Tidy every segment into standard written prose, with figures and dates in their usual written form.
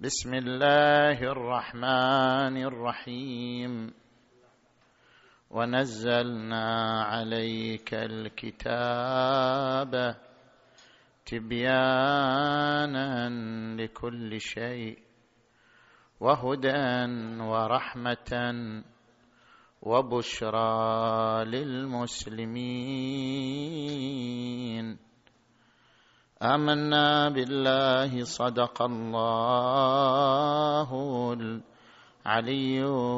بسم الله الرحمن الرحيم. ونزلنا عليك الكتاب تبيانا لكل شيء وهدى ورحمة وبشرى للمسلمين. آمنا بالله صدق الله العلي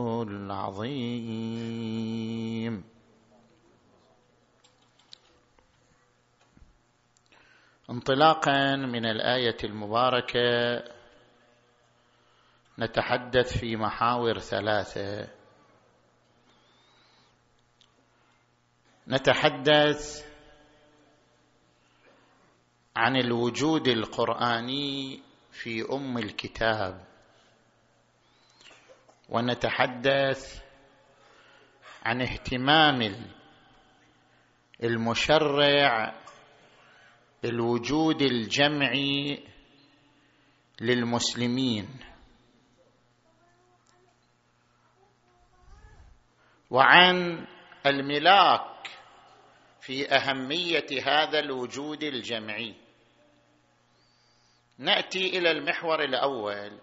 العظيم. انطلاقا من الآية المباركة نتحدث في محاور ثلاثة. نتحدث عن الوجود القرآني في أم الكتاب، ونتحدث عن اهتمام المشرع بالوجود الجمعي للمسلمين، وعن الملاك في أهمية هذا الوجود الجمعي. نأتي إلى المحور الأول.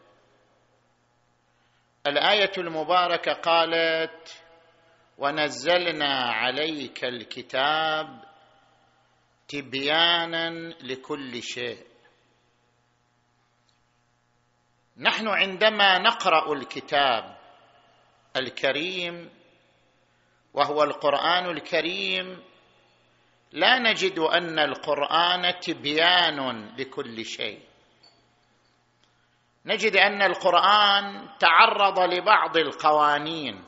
الآية المباركة قالت: ونزلنا عليك الكتاب تبيانا لكل شيء. نحن عندما نقرأ الكتاب الكريم وهو القرآن الكريم لا نجد أن القرآن تبيان لكل شيء. نجد أن القرآن تعرض لبعض القوانين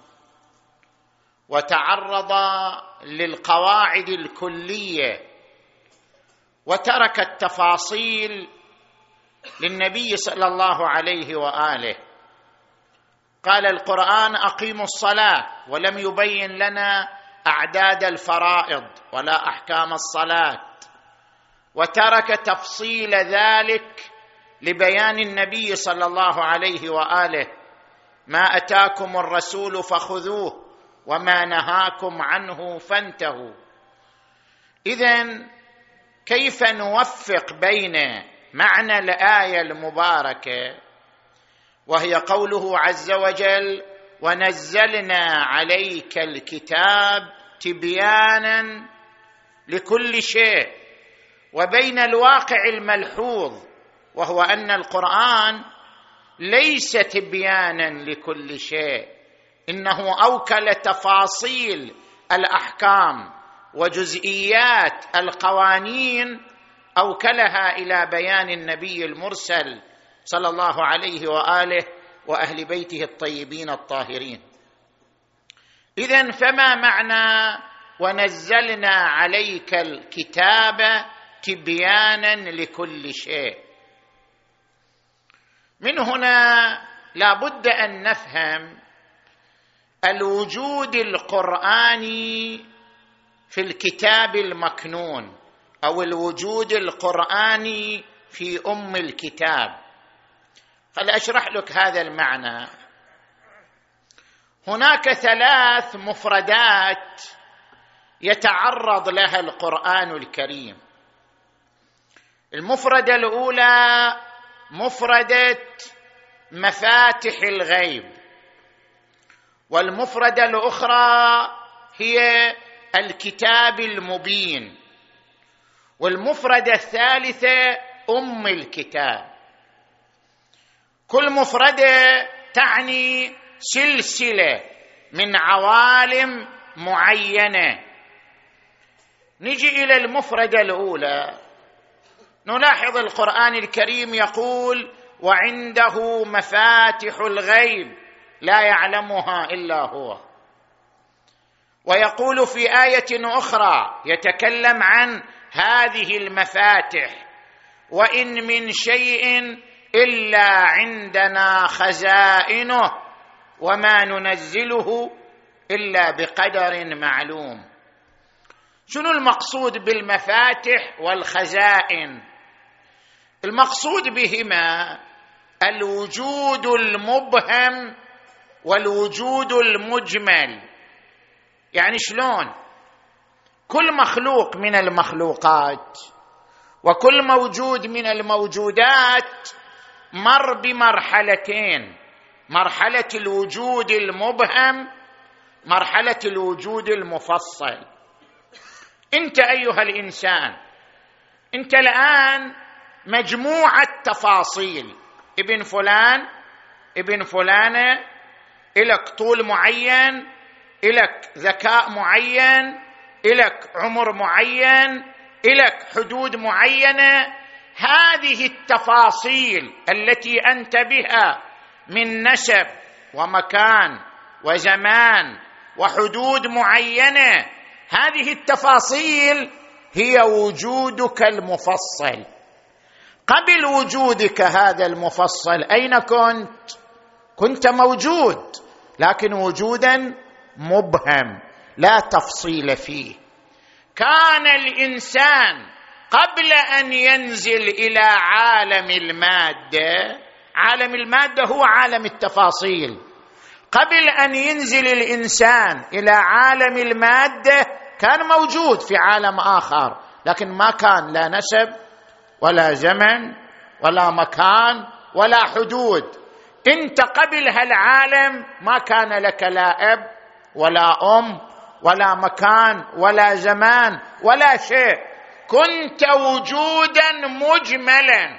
وتعرض للقواعد الكلية وترك التفاصيل للنبي صلى الله عليه وآله. قال القرآن: أقيموا الصلاة، ولم يبين لنا أعداد الفرائض ولا أحكام الصلاة، وترك تفصيل ذلك لبيان النبي صلى الله عليه وآله: ما أتاكم الرسول فخذوه وما نهاكم عنه فانتهوا. إذن كيف نوفق بين معنى الآية المباركة وهي قوله عز وجل: ونزلنا عليك الكتاب تبيانا لكل شيء، وبين الواقع الملحوظ وهو أن القرآن ليس تبيانا لكل شيء، إنه أوكل تفاصيل الأحكام وجزئيات القوانين أوكلها إلى بيان النبي المرسل صلى الله عليه وآله وأهل بيته الطيبين الطاهرين. إذن فما معنى ونزلنا عليك الكتاب تبيانا لكل شيء؟ من هنا لا بد أن نفهم الوجود القرآني في الكتاب المكنون أو الوجود القرآني في أم الكتاب. فلأشرح لك هذا المعنى. هناك 3 مفردات يتعرض لها القرآن الكريم. المفردة الأولى مفردة مفاتح الغيب، والمفردة الأخرى هي الكتاب المبين، والمفردة الثالثة أم الكتاب. كل مفردة تعني سلسلة من عوالم معينة. نجي إلى المفردة الأولى، نلاحظ القرآن الكريم يقول: وعنده مفاتح الغيب لا يعلمها إلا هو. ويقول في آية أخرى يتكلم عن هذه المفاتح: وإن من شيء إلا عندنا خزائنه وما ننزله إلا بقدر معلوم. شنو المقصود بالمفاتح والخزائن؟ المقصود بهما الوجود المبهم والوجود المجمل. يعني شلون؟ كل مخلوق من المخلوقات وكل موجود من الموجودات مر بمرحلتين: مرحلة الوجود المبهم، مرحلة الوجود المفصل. انت ايها الانسان، انت الان مجموعة تفاصيل، ابن فلان ابن فلانة، إلك طول معين، إلك ذكاء معين، إلك عمر معين، إلك حدود معينة. هذه التفاصيل التي أنت بها من نسب ومكان وزمان وحدود معينة، هذه التفاصيل هي وجودك المفصل. قبل وجودك هذا المفصل أين كنت؟ كنت موجود، لكن وجودا مبهم لا تفصيل فيه. كان الإنسان قبل أن ينزل إلى عالم المادة، عالم المادة هو عالم التفاصيل، قبل أن ينزل الإنسان إلى عالم المادة كان موجود في عالم آخر، لكن ما كان لا نسب ولا زمن ولا مكان ولا حدود. انت قبل هالعالم ما كان لك لا اب ولا ام ولا مكان ولا زمان ولا شيء، كنت وجودا مجملا،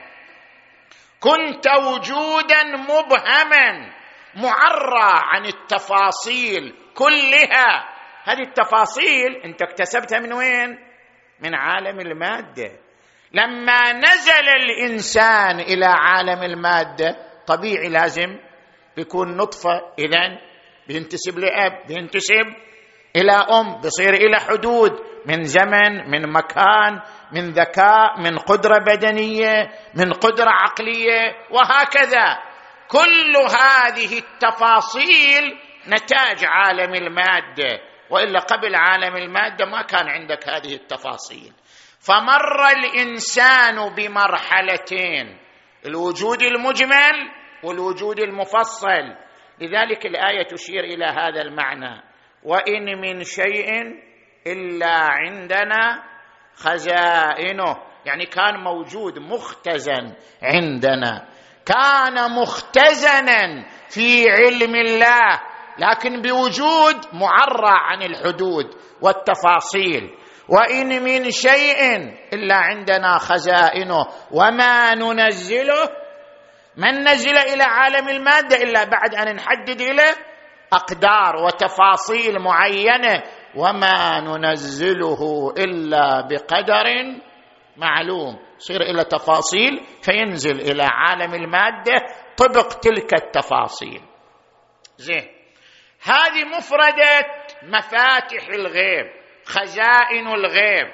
كنت وجودا مبهما معرى عن التفاصيل كلها. هذه التفاصيل انت اكتسبتها من وين؟ من عالم المادة. لما نزل الإنسان إلى عالم المادة طبيعي لازم بيكون نطفة، إذن بينتسب لأب، بينتسب إلى أم، بيصير إلى حدود من زمن، من مكان، من ذكاء، من قدرة بدنية، من قدرة عقلية، وهكذا. كل هذه التفاصيل نتاج عالم المادة، وإلا قبل عالم المادة ما كان عندك هذه التفاصيل. فمر الإنسان بمرحلتين: الوجود المجمل والوجود المفصل. لذلك الآية تشير إلى هذا المعنى: وإن من شيء إلا عندنا خزائنه. يعني كان موجود مختزن عندنا، كان مختزنا في علم الله، لكن بوجود معرى عن الحدود والتفاصيل. وإن من شيء إلا عندنا خزائنه وما ننزله، من نزل إلى عالم المادة إلا بعد أن نحدد إلى أقدار وتفاصيل معينة، وما ننزله إلا بقدر معلوم. يصير إلى تفاصيل فينزل إلى عالم المادة طبق تلك التفاصيل. زين، هذه مفردة مفاتح الغيب، خزائن الغيب.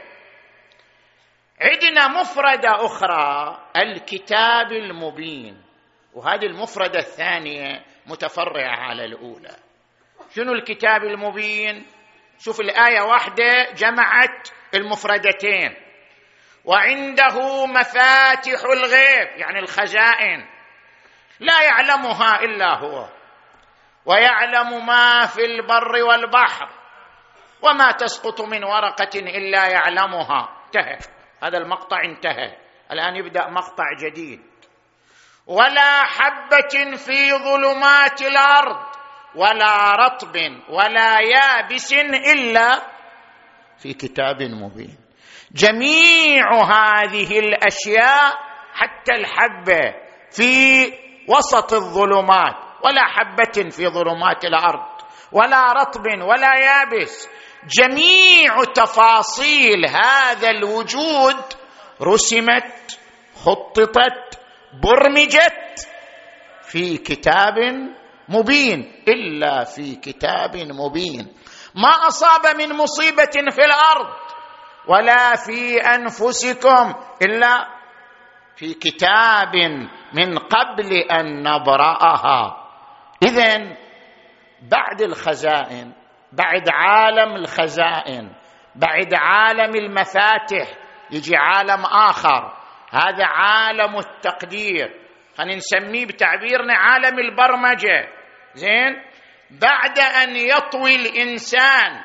عندنا مفردة أخرى الكتاب المبين، وهذه المفردة الثانية متفرعة على الأولى. شنو الكتاب المبين؟ شوف الآية واحدة جمعت المفردتين: وعنده مفاتح الغيب، يعني الخزائن لا يعلمها إلا هو، ويعلم ما في البر والبحر، وما تسقط من ورقة إلا يعلمها. انتهى هذا المقطع، انتهى. الآن يبدأ مقطع جديد: ولا حبة في ظلمات الأرض ولا رطب ولا يابس إلا في كتاب مبين. جميع هذه الأشياء حتى الحبة في وسط الظلمات، ولا حبة في ظلمات الأرض ولا رطب ولا يابس، جميع تفاصيل هذا الوجود رسمت، خططت، برمجت في كتاب مبين. إلا في كتاب مبين. ما أصاب من مصيبة في الأرض ولا في أنفسكم إلا في كتاب من قبل أن نبرأها. إذن بعد الخزائن، بعد عالم الخزائن، بعد عالم المفاتح، يجي عالم آخر، هذا عالم التقدير. خلينا نسميه بتعبيرنا عالم البرمجة. زين، بعد أن يطوي الإنسان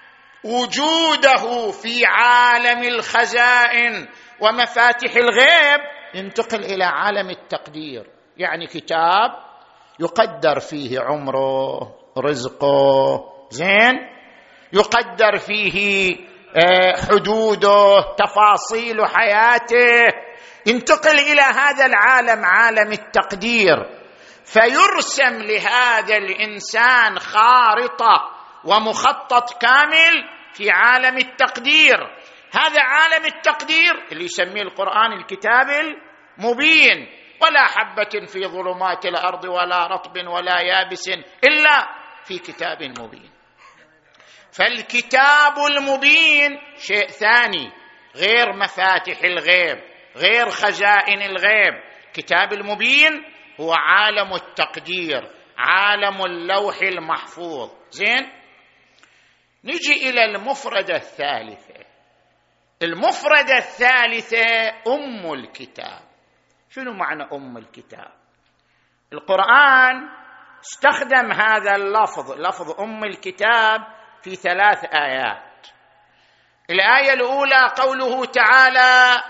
وجوده في عالم الخزائن ومفاتيح الغيب، ينتقل إلى عالم التقدير، يعني كتاب يقدر فيه عمره، رزقه، زين، يقدر فيه حدوده، تفاصيل حياته، ينتقل إلى هذا العالم، عالم التقدير، فيرسم لهذا الإنسان خارطة ومخطط كامل في عالم التقدير. هذا عالم التقدير اللي يسميه القرآن الكتاب المبين، ولا حبة في ظلمات الأرض ولا رطب ولا يابس إلا في كتاب مبين. فالكتاب المبين شيء ثاني، غير مفاتيح الغيب، غير خزائن الغيب. كتاب المبين هو عالم التقدير، عالم اللوح المحفوظ. زين، نجي إلى المفردة الثالثة. المفردة الثالثة أم الكتاب. شنو معنى أم الكتاب؟ القرآن استخدم هذا اللفظ، لفظ أم الكتاب، في 3 آيات. الآية الأولى قوله تعالى: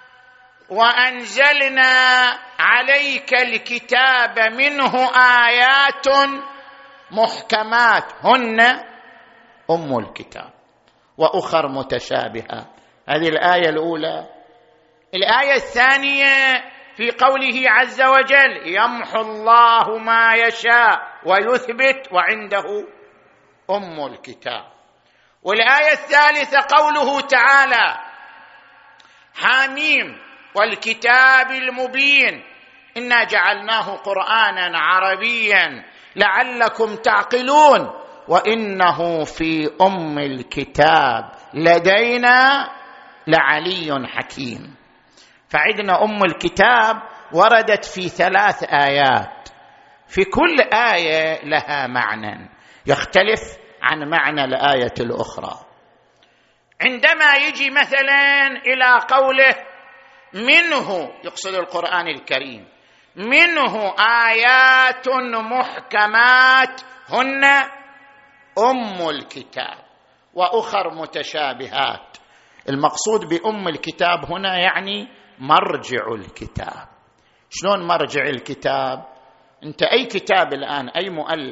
وأنزلنا عليك الكتاب منه آيات محكمات هن أم الكتاب وأخر متشابهات. هذه الآية الأولى. الآية الثانية في قوله عز وجل: يمحو الله ما يشاء ويثبت وعنده أم الكتاب. والآية الثالثة قوله تعالى: حاميم والكتاب المبين إنا جعلناه قرآنا عربيا لعلكم تعقلون وإنه في أم الكتاب لدينا لعلي حكيم. فعندنا أم الكتاب وردت في 3 آيات، في كل آية لها معنى يختلف عن معنى الآية الأخرى. عندما يجي مثلا إلى قوله منه، يقصد القرآن الكريم، منه آيات محكمات هن أم الكتاب وأخر متشابهات. المقصود بأم الكتاب هنا يعني مرجع الكتاب. شلون مرجع الكتاب؟ أنت أي كتاب الآن، أي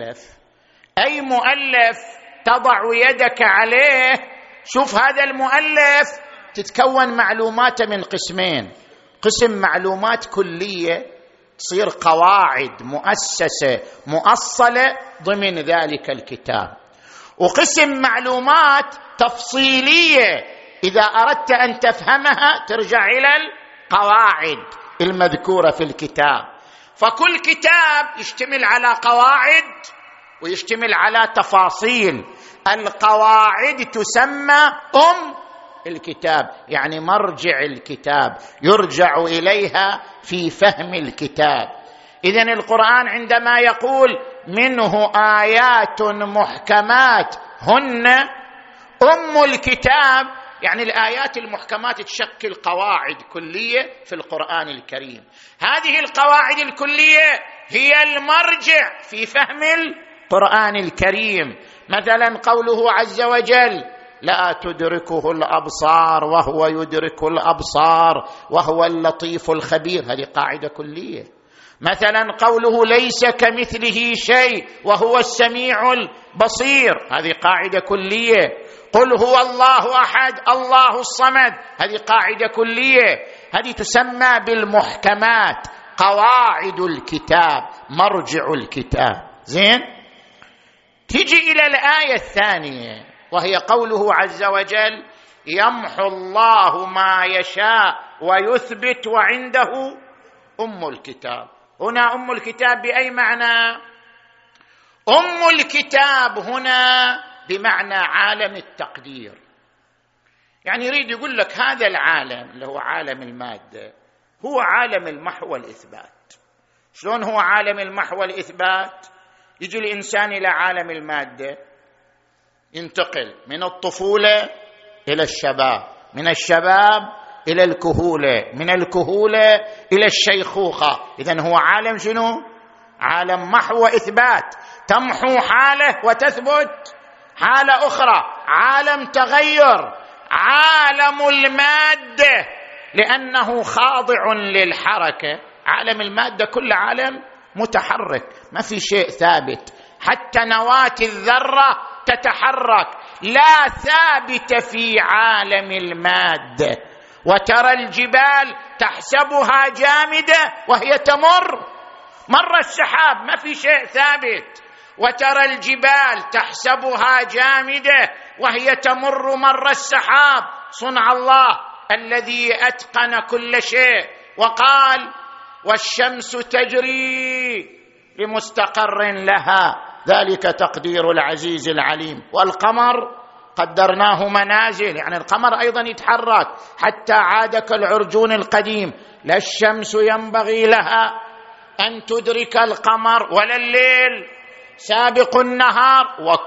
مؤلف تضع يدك عليه، شوف هذا المؤلف تتكون معلوماته من قسمين: قسم معلومات كلية تصير قواعد مؤسسة مؤصلة ضمن ذلك الكتاب، وقسم معلومات تفصيلية إذا أردت أن تفهمها ترجع إلى القواعد المذكورة في الكتاب. فكل كتاب يشتمل على قواعد ويشتمل على تفاصيل. القواعد تسمى أم الكتاب، يعني مرجع الكتاب، يرجع إليها في فهم الكتاب. إذن القرآن عندما يقول منه آيات محكمات هن أم الكتاب، يعني الآيات المحكمات تشكل قواعد كلية في القرآن الكريم. هذه القواعد الكلية هي المرجع في فهم القرآن الكريم. مثلا قوله عز وجل: لا تدركه الأبصار وهو يدرك الأبصار وهو اللطيف الخبير، هذه قاعدة كلية. مثلا قوله ليس كمثله شيء وهو السميع البصير، هذه قاعدة كلية. قل هو الله أحد الله الصمد، هذه قاعدة كلية. هذه تسمى بالمحكمات، قواعد الكتاب، مرجع الكتاب. زين، تجي إلى الآية الثانية وهي قوله عز وجل: يمحو الله ما يشاء ويثبت وعنده أم الكتاب. هنا أم الكتاب بأي معنى؟ أم الكتاب هنا بمعنى عالم التقدير. يعني يريد يقول لك هذا العالم اللي هو عالم المادة هو عالم المحو والإثبات. شلون هو عالم المحو والإثبات؟ يجي الإنسان إلى عالم المادة، ينتقل من الطفولة إلى الشباب، من الشباب إلى الكهولة، من الكهولة إلى الشيخوخة. إذن هو عالم شنو؟ عالم محو وإثبات، تمحو حالة وتثبت حالة أخرى، عالم تغير، عالم المادة لأنه خاضع للحركة. عالم المادة كل عالم متحرك، ما في شيء ثابت، حتى نواة الذرة تتحرك، لا ثابت في عالم المادة. وترى الجبال تحسبها جامدة وهي تمر مر السحاب، ما في شيء ثابت. وترى الجبال تحسبها جامدة وهي تمر مر السحاب، صنع الله الذي أتقن كل شيء. وقال والشمس تجري لمستقر لها، ذلك تقدير العزيز العليم. والقمر قدرناه منازل، يعني القمر أيضا يتحرك حتى عاد كالعرجون القديم. لا الشمس ينبغي لها أن تدرك القمر ولا الليل سابق النهار،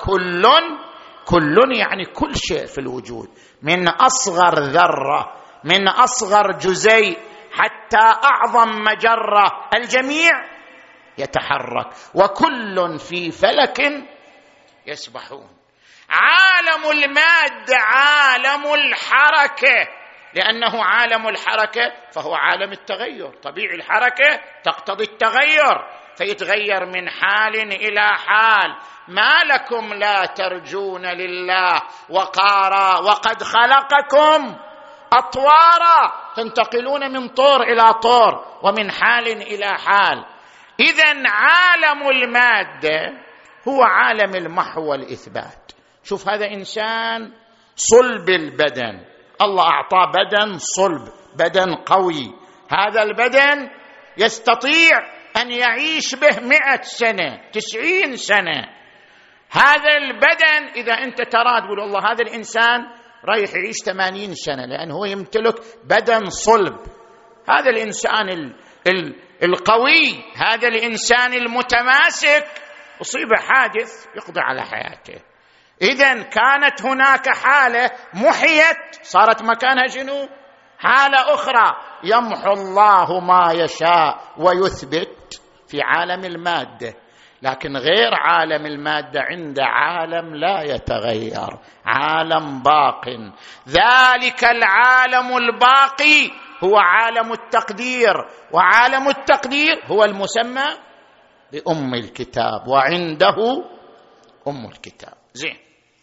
وكل يعني كل شيء في الوجود، من أصغر ذرة، من أصغر جزيء حتى أعظم مجرة، الجميع يتحرك، وكل في فلك يسبحون. عالم المادة عالم الحركة، لأنه عالم الحركة فهو عالم التغير، طبيعي الحركة تقتضي التغير، فيتغير من حال إلى حال. ما لكم لا ترجون لله وقارا وقد خلقكم أطوارا، تنتقلون من طور إلى طور ومن حال إلى حال. إذن عالم المادة هو عالم المحو والإثبات. شوف هذا إنسان صلب البدن، الله أعطاه بدن صلب، بدن قوي، هذا البدن يستطيع أن يعيش به 100 سنة 90 سنة. هذا البدن إذا أنت ترى تقول والله هذا الإنسان رايح يعيش 80 سنة لأنه هو يمتلك بدن صلب. هذا الإنسان القوي، هذا الإنسان المتماسك، أصيب حادث يقضي على حياته. إذن كانت هناك حالة محيت صارت مكانها شنو؟ حالة أخرى. يمحو الله ما يشاء ويثبت في عالم المادة، لكن غير عالم المادة عند عالم لا يتغير، عالم باق. ذلك العالم الباقي هو عالم التقدير، وعالم التقدير هو المسمى بأم الكتاب، وعنده أم الكتاب. زين،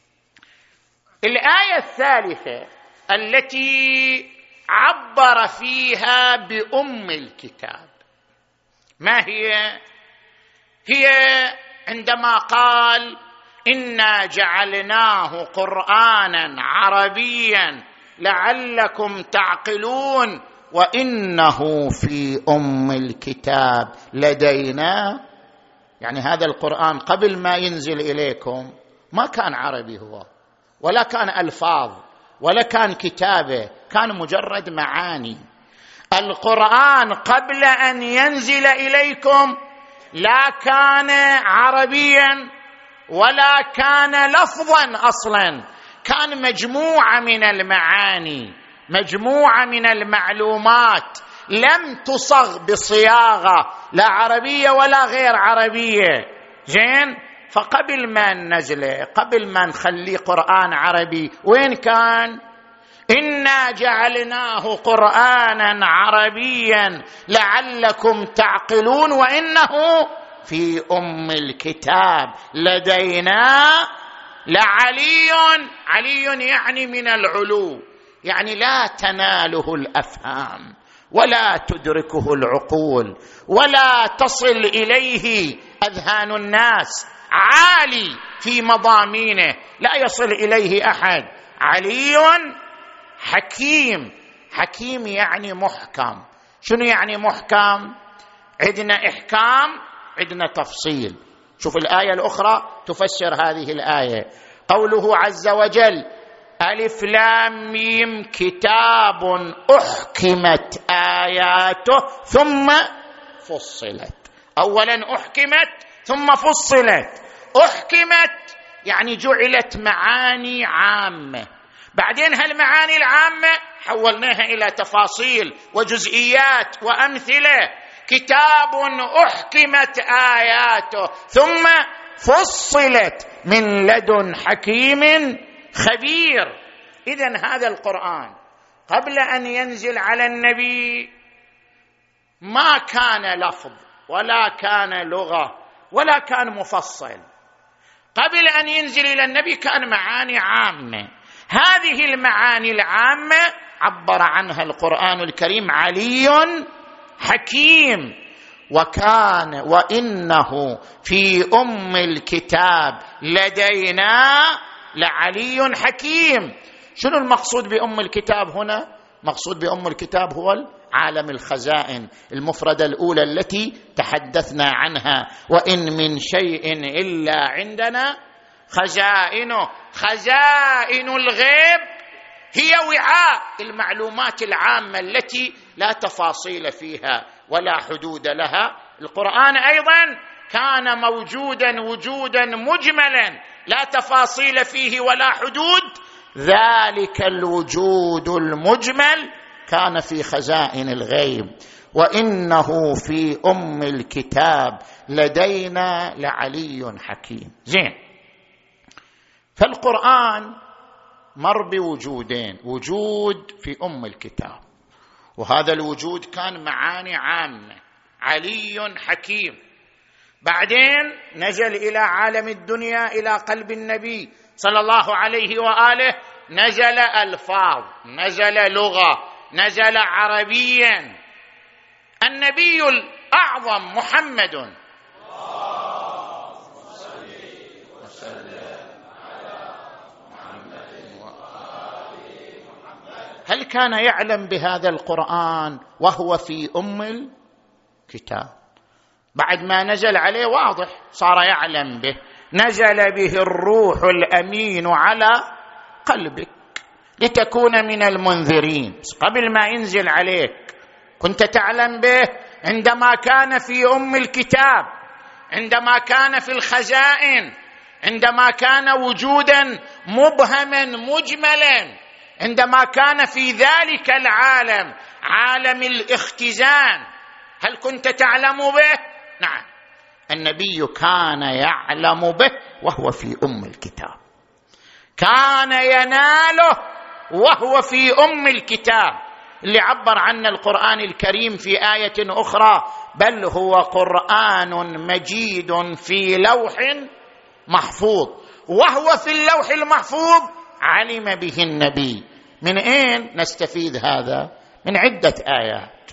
الآية الثالثة التي عبر فيها بأم الكتاب ما هي؟ هي عندما قال إنا جعلناه قرآنا عربيا لعلكم تعقلون وإنه في أم الكتاب لدينا. يعني هذا القرآن قبل ما ينزل إليكم ما كان عربي هو، ولا كان ألفاظ، ولا كان كتابة، كان مجرد معاني. القرآن قبل أن ينزل إليكم لا كان عربيا ولا كان لفظا أصلا، كان مجموعة من المعاني، مجموعة من المعلومات، لم تصغ بصياغة لا عربية ولا غير عربية. زين، فقبل ما ننزله، قبل ما نخليه قرآن عربي، وين كان؟ إنا جعلناه قرآنا عربيا لعلكم تعقلون وإنه في أم الكتاب لدينا لعلي. علي يعني من العلو، يعني لا تناله الأفهام ولا تدركه العقول ولا تصل إليه أذهان الناس، عالي في مضامينه لا يصل إليه أحد. علي حكيم، حكيم يعني محكم. شنو يعني محكم؟ عندنا إحكام، عندنا تفصيل. شوف الآية الأخرى تفسر هذه الآية، قوله عز وجل ألف لام ميم كتاب أحكمت آياته ثم فصلت. أولا أحكمت ثم فصلت. أحكمت يعني جعلت معاني عامة، بعدين هالمعاني العامة حولناها إلى تفاصيل وجزئيات وأمثلة. كتاب أحكمت آياته ثم فصلت من لدن حكيم خبير. إذن هذا القرآن قبل أن ينزل على النبي ما كان لفظ ولا كان لغة ولا كان مفصل. قبل أن ينزل إلى النبي كان معاني عامة. هذه المعاني العامة عبر عنها القرآن الكريم علي حكيم. وكان وإنه في أم الكتاب لدينا لعلي حكيم. شنو المقصود بأم الكتاب هنا؟ مقصود بأم الكتاب هو عالم الخزائن، المفردة الأولى التي تحدثنا عنها: وإن من شيء إلا عندنا خزائنه. خزائن الغيب هي وعاء المعلومات العامة التي لا تفاصيل فيها ولا حدود لها. القرآن أيضا كان موجودا وجودا مجملا لا تفاصيل فيه ولا حدود. ذلك الوجود المجمل كان في خزائن الغيب. وإنه في أم الكتاب لدينا لعلي حكيم. زين، فالقرآن مر بوجودين: وجود في أم الكتاب، وهذا الوجود كان معاني عامة، علي حكيم. بعدين نزل إلى عالم الدنيا، إلى قلب النبي صلى الله عليه وآله، نزل ألفاظ، نزل لغة، نزل عربيا. النبي الأعظم محمد هل كان يعلم بهذا القرآن وهو في أم الكتاب؟ بعد ما نزل عليه واضح صار يعلم به. نزل به الروح الأمين على قلبك لتكون من المنذرين. قبل ما ينزل عليك كنت تعلم به عندما كان في أم الكتاب، عندما كان في الخزائن، عندما كان وجودا مبهما مجملا، عندما كان في ذلك العالم، عالم الاختزان. هل كنت تعلم به؟ نعم، النبي كان يعلم به وهو في أم الكتاب، كان يناله وهو في أم الكتاب، اللي عبر عنه القرآن الكريم في آية أخرى: بل هو قرآن مجيد في لوح محفوظ. وهو في اللوح المحفوظ علم به النبي. من أين نستفيد هذا؟ من عدة آيات،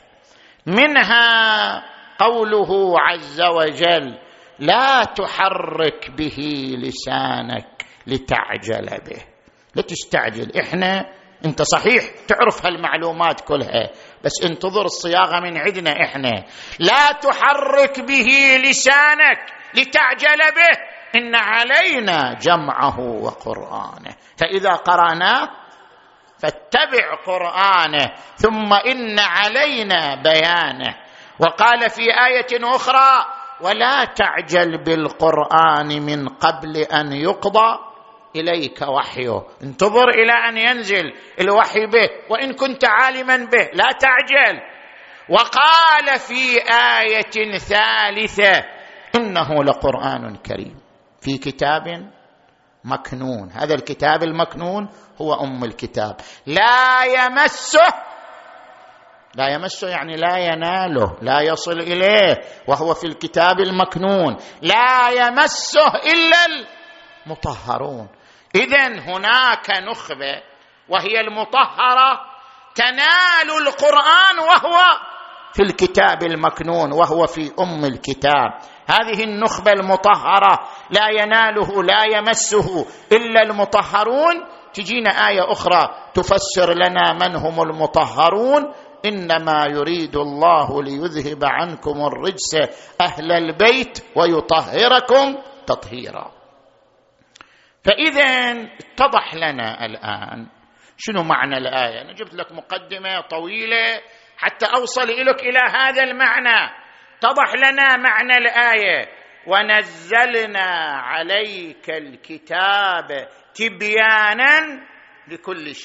منها قوله عز وجل: لا تحرك به لسانك لتعجل به. لا تستعجل. انت صحيح تعرف هالمعلومات كلها، بس انتظر الصياغة من عندنا احنا. لا تحرك به لسانك لتعجل به، إن علينا جمعه وقرآنه، فإذا قرأناه فاتبع قرآنه، ثم إن علينا بيانه. وقال في آية أخرى: ولا تعجل بالقرآن من قبل أن يقضى إليك وحيه. انتظر إلى أن ينزل الوحي به، وإن كنت عالما به لا تعجل. وقال في آية ثالثة: إنه لقرآن كريم في كتاب مكنون. هذا الكتاب المكنون هو أم الكتاب، لا يمسه يعني لا يناله، لا يصل إليه، وهو في الكتاب المكنون، لا يمسه إلا المطهرون. إذن هناك نخبة وهي المطهرة تنال القرآن وهو في الكتاب المكنون، وهو في أم الكتاب. هذه النخبة المطهرة لا يناله لا يمسه إلا المطهرون. تجينا آية أخرى تفسر لنا من هم المطهرون: إنما يريد الله ليذهب عنكم الرجس أهل البيت ويطهركم تطهيرا. فإذا اتضح لنا الآن شنو معنى الآية. أنا جبت لك مقدمة طويلة حتى أوصل إليك إلى هذا المعنى. اتضح لنا معنى الآية: ونزلنا عليك الكتاب تبيانا لكل شيء.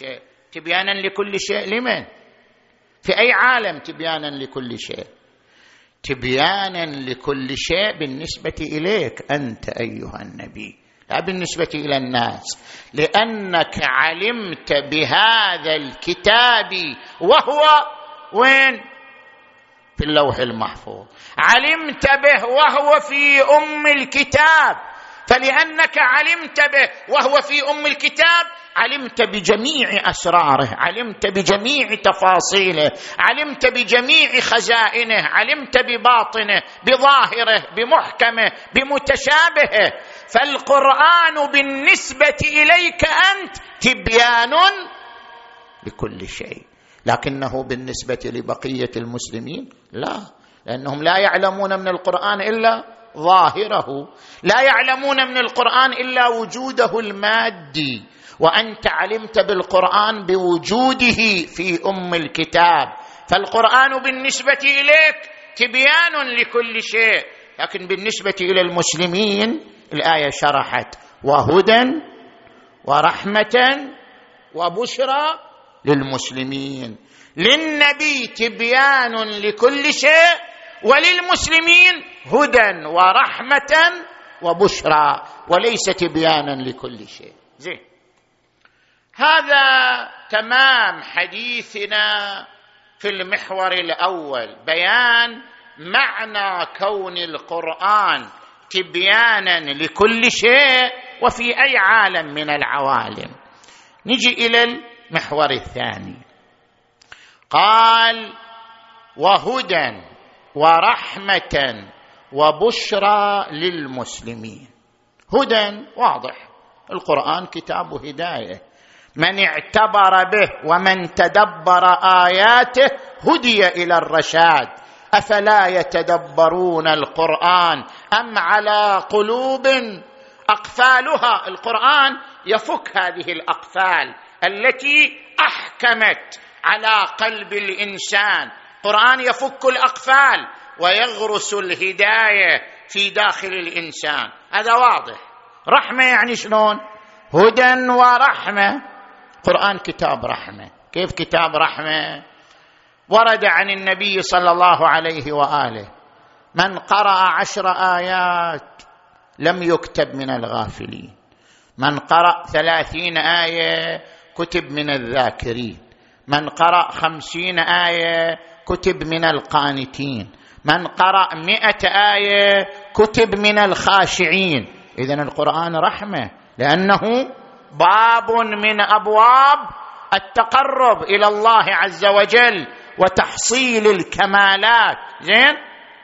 تبيانا لكل شيء لمن؟ في أي عالم تبيانا لكل شيء؟ تبيانا لكل شيء بالنسبة إليك أنت أيها النبي، لا بالنسبة إلى الناس، لأنك علمت بهذا الكتاب وهو وين؟ في اللوح المحفوظ. علمت به وهو في أم الكتاب، فلأنك علمت به وهو في أم الكتاب علمت بجميع أسراره، علمت بجميع تفاصيله، علمت بجميع خزائنه، علمت بباطنه، بظاهره، بمحكمه، بمتشابهه. فالقرآن بالنسبة إليك أنت تبيان لكل شيء، لكنه بالنسبة لبقية المسلمين لا، لأنهم لا يعلمون من القرآن إلا ظاهره، لا يعلمون من القرآن إلا وجوده المادي، وأنت علمت بالقرآن بوجوده في أم الكتاب. فالقرآن بالنسبة إليك تبيان لكل شيء، لكن بالنسبة إلى المسلمين الآية شرحت: وهدى ورحمة وبشرى للمسلمين. للنبي تبيان لكل شيء، وللمسلمين هدى ورحمة وبشرى، وليس تبيانا لكل شيء. زين، هذا تمام حديثنا في المحور الأول، بيان معنى كون القرآن تبيانا لكل شيء وفي أي عالم من العوالم. نجي إلى المحور الثاني، قال: وهدى ورحمة وبشرى للمسلمين. هدى واضح، القرآن كتاب هداية، من اعتبر به ومن تدبر آياته هدي إلى الرشاد. أفلا يتدبرون القرآن أم على قلوب أقفالها؟ القرآن يفك هذه الأقفال التي أحكمت على قلب الإنسان. القرآن يفك الأقفال ويغرس الهداية في داخل الإنسان، هذا واضح. رحمة يعني شلون؟ هدى ورحمة. القرآن كتاب رحمة. كيف كتاب رحمة؟ ورد عن النبي صلى الله عليه وآله: من قرأ 10 آيات لم يكتب من الغافلين، من قرأ 30 آية كتب من الذاكرين، من قرأ 50 آية كتب من القانتين، من قرأ 100 آية كتب من الخاشعين. إذن القرآن رحمة، لأنه باب من أبواب التقرب إلى الله عز وجل وتحصيل الكمالات. زين،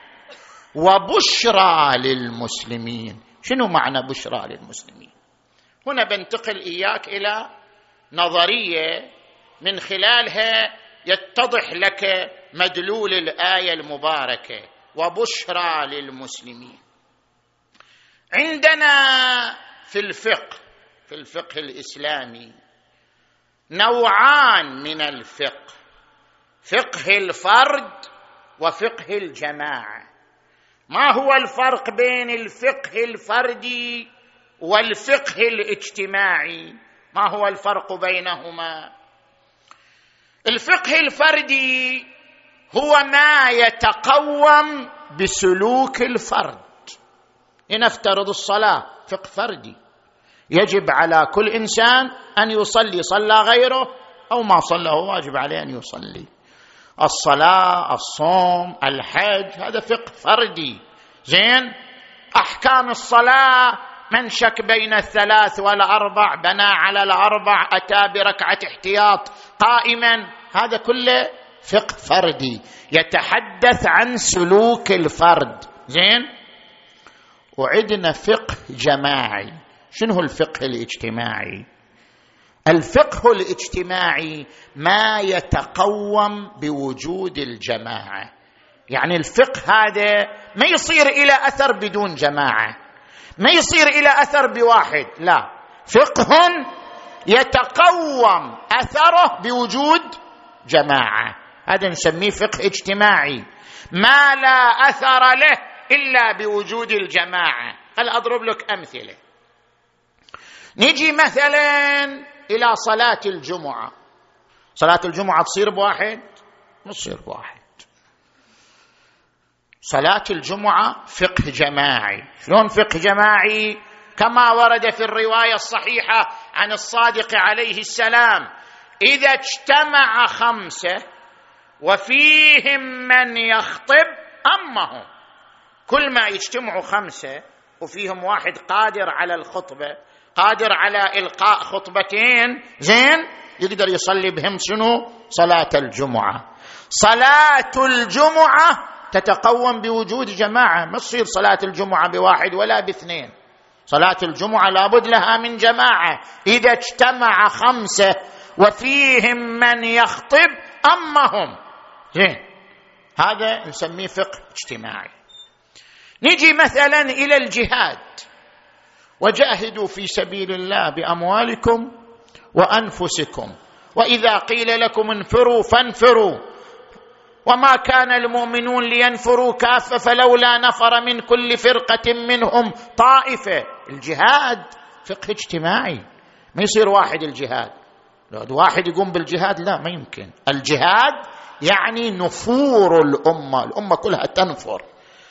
وبشرى للمسلمين. شنو معنى بشرى للمسلمين؟ هنا بنتقل إياك إلى نظرية من خلالها يتضح لك مدلول الآية المباركة: وبشرى للمسلمين. عندنا في الفقه الإسلامي نوعان من الفقه: فقه الفرد وفقه الجماعة. ما هو الفرق بين الفقه الفردي والفقه الاجتماعي؟ ما هو الفرق بينهما؟ الفقه الفردي هو ما يتقوم بسلوك الفرد. لنفترض الصلاة فقه فردي، يجب على كل إنسان أن يصلي، صلى غيره أو ما صلى هو واجب عليه أن يصلي. الصلاة، الصوم، الحج، هذا فقه فردي. زين، أحكام الصلاة: من شك بين 3 و4 بنى على 4، أتى بركعة احتياط قائما، هذا كله فقه فردي يتحدث عن سلوك الفرد. زين، وعندنا فقه جماعي. شنو الفقه الاجتماعي؟ الفقه الاجتماعي ما يتقوم بوجود الجماعة. يعني الفقه هذا ما يصير إلى أثر بدون جماعة، ما يصير إلى أثر بواحد، لا، فقه يتقوم أثره بوجود جماعة، هذا نسميه فقه اجتماعي، ما لا أثر له إلا بوجود الجماعة. هل أضرب لك أمثلة؟ نجي مثلا إلى صلاة الجمعة. صلاة الجمعة تصير بواحد؟ ما تصير بواحد. صلاة الجمعة فقه جماعي. شلون فقه جماعي؟ كما ورد في الرواية الصحيحة عن الصادق عليه السلام: إذا اجتمع 5 وفيهم من يخطب أمهم. كل ما يجتمعوا 5 وفيهم واحد قادر على الخطبة، قادر على إلقاء خطبتين، زين، يقدر يصلي بهم شنو؟ صلاة الجمعة. صلاة الجمعة تتقوم بوجود جماعة، ما تصير صلاة الجمعة بواحد ولا باثنين. صلاة الجمعة لابد لها من جماعة. إذا اجتمع 5 وفيهم من يخطب أمهم، زين، هذا نسميه فقه اجتماعي. نجي مثلا إلى الجهاد: وجاهدوا في سبيل الله بأموالكم وأنفسكم وإذا قيل لكم انفروا فانفروا وما كان المؤمنون لينفروا كافة فلولا نفر من كل فرقة منهم طائفة. الجهاد فقه اجتماعي، ما يصير واحد الجهاد، لو واحد يقوم بالجهاد لا، ما يمكن. الجهاد يعني نفور الأمة كلها تنفر.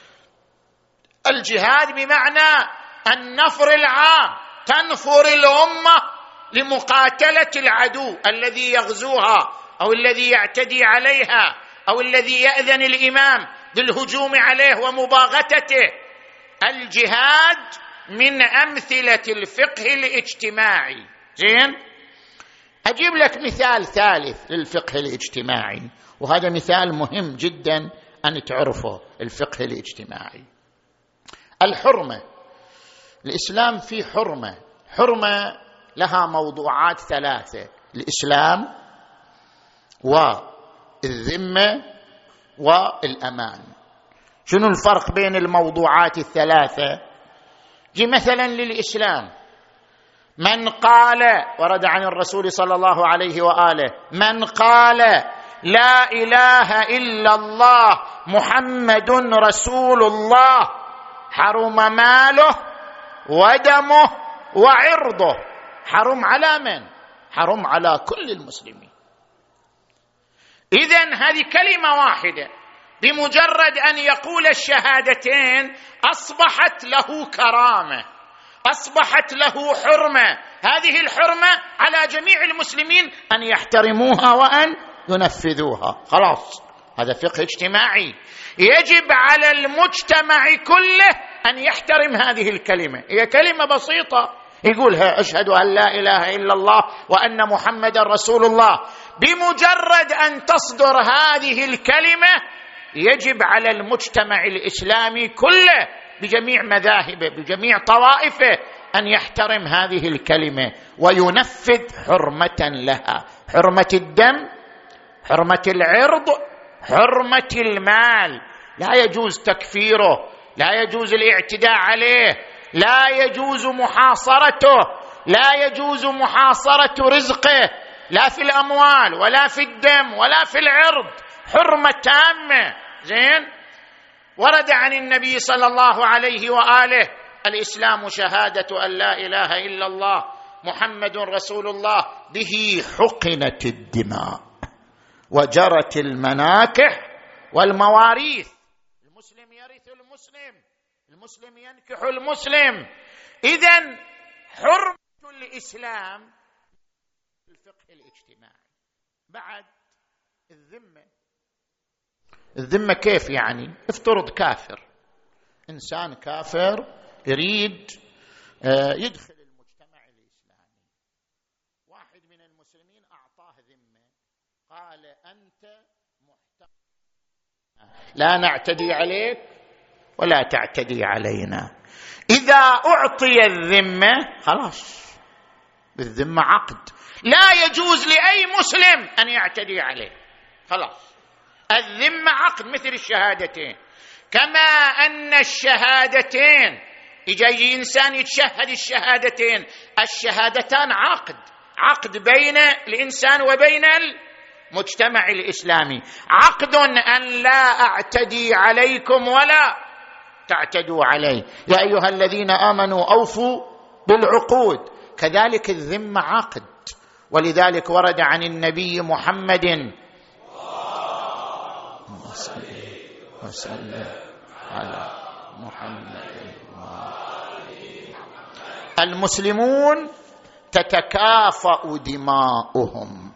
الجهاد بمعنى النفر العام، تنفر الأمة لمقاتلة العدو الذي يغزوها أو الذي يعتدي عليها أو الذي يأذن الإمام بالهجوم عليه ومباغتته. الجهاد من أمثلة الفقه الاجتماعي. زين، أجيب لك مثال ثالث للفقه الاجتماعي، وهذا مثال مهم جدا أن تعرفه. الفقه الاجتماعي، الحرمة. الإسلام فيه حرمة لها موضوعات 3: الإسلام والذمة والأمان. شنو الفرق بين الموضوعات ال3؟ جي مثلا للإسلام: من قال، ورد عن الرسول صلى الله عليه وآله: من قال لا إله إلا الله محمد رسول الله حرم ماله ودمه وعرضه. حرم على من؟ حرم على كل المسلمين. إذن هذه كلمة واحدة، بمجرد أن يقول الشهادتين أصبحت له كرامة، أصبحت له حرمة. هذه الحرمة على جميع المسلمين أن يحترموها وأن ينفذوها. خلاص، هذا فقه اجتماعي. يجب على المجتمع كله أن يحترم هذه الكلمة. هي كلمة بسيطة يقولها: أشهد أن لا إله إلا الله وأن محمد رسول الله. بمجرد أن تصدر هذه الكلمة يجب على المجتمع الإسلامي كله بجميع مذاهبه بجميع طوائفه أن يحترم هذه الكلمة وينفذ حرمة لها: حرمة الدم، حرمة العرض، حرمة المال. لا يجوز تكفيره، لا يجوز الاعتداء عليه، لا يجوز محاصرته، لا يجوز محاصرة رزقه، لا في الأموال ولا في الدم ولا في العرض، حرمة تامة. زين، ورد عن النبي صلى الله عليه وآله: الإسلام شهادة أن لا إله إلا الله محمد رسول الله به حقنت الدماء وجرت المناكح والمواريث. المسلم يرث المسلم، المسلم ينكح المسلم. إذن حرمة الإسلام الفقه الاجتماعي. بعد الذمة كيف يعني؟ افترض كافر، إنسان كافر يريد يدخل المجتمع الإسلامي، واحد من المسلمين أعطاه ذمة، قال: أنت محترم، لا نعتدي عليك ولا تعتدي علينا. إذا أعطي الذمة خلاص، بالذمة عقد، لا يجوز لأي مسلم أن يعتدي عليه. خلاص، الذمة عقد مثل الشهادتين. كما أن الشهادتين يجي إنسان يتشهد الشهادتين، الشهادتان عقد بين الإنسان وبين المجتمع الإسلامي، عقد أن لا أعتدي عليكم ولا تعتدوا علي، يا أيها الذين آمنوا أوفوا بالعقود. كذلك الذمة عقد، ولذلك ورد عن النبي محمد وسلم على محمد المسلمون تتكافأ دماؤهم